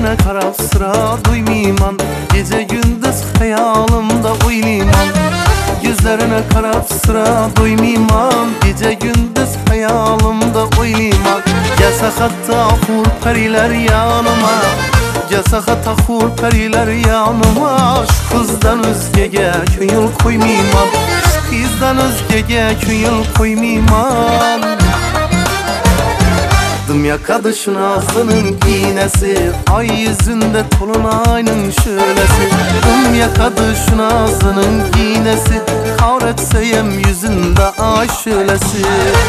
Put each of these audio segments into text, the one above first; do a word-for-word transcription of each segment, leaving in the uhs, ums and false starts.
Gözlerine karab sıra duymayman, gece gündüz hayalimda oylayman. Gözlerine karab sıra duymayman, gece gündüz hayalimda oylayman. Gelse hatta hur periler yanıma, gelse hatta hur periler yanıma. Şu kızdan özgege köyül koymayman, şu kızdan özgege köyül koymayman. Ya kadışın ağzının iğnesi, ay yüzünde tolunayının şölesi. Ya kadışın ağzının iğnesi, kavretseyem yüzünde ay şölesi.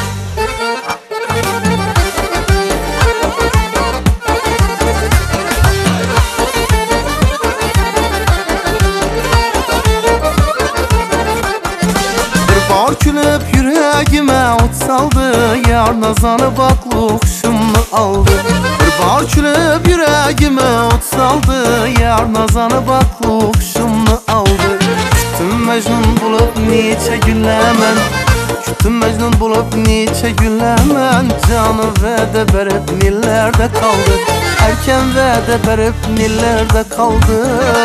Bir bar külüp yüreğime ot saldı, yar nazanı baklık aldı. Bir bar külüp yüreğime ot saldı, yar nazanı baklık şımını aldı. Küttüm Mecnun bulup niçe gülemen, küttüm Mecnun bulup niçe gülemen. Canı vədə berip nillerde kaldı, erken vədə berip nillerde kaldı.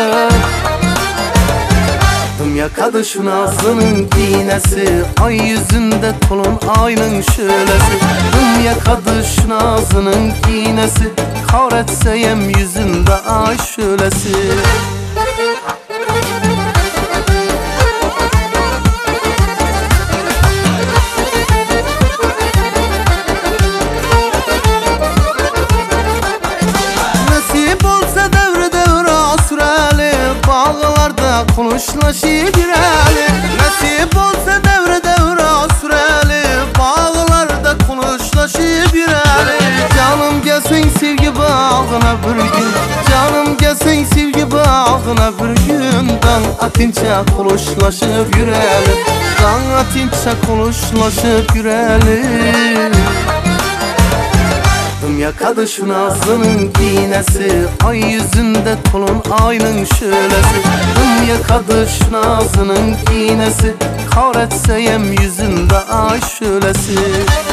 Ya kadışın ağzının iğnesi, ay yüzünde tolun ayının şölesi. Ya kadışın ağzının iğnesi, kavretseyem yüzünde ay şölesi. Nasip olsa devre devre süreli, bağlarda konuşlaşıp gireli. Nasip olsa devre devre süreli, bağlarda konuşlaşıp gireli. Canım gelsin sevgi bağına bir gün, canım gelsin sevgi bağına bir gün. Dan atınca konuşlaşıp gireli, dan atınca konuşlaşıp gireli. Ya kadışın ağzının iğnesi, ay yüzünde tolun ayının şölesi. Ya kadışın ağzının iğnesi, kavretseyem yüzünde ay şölesi.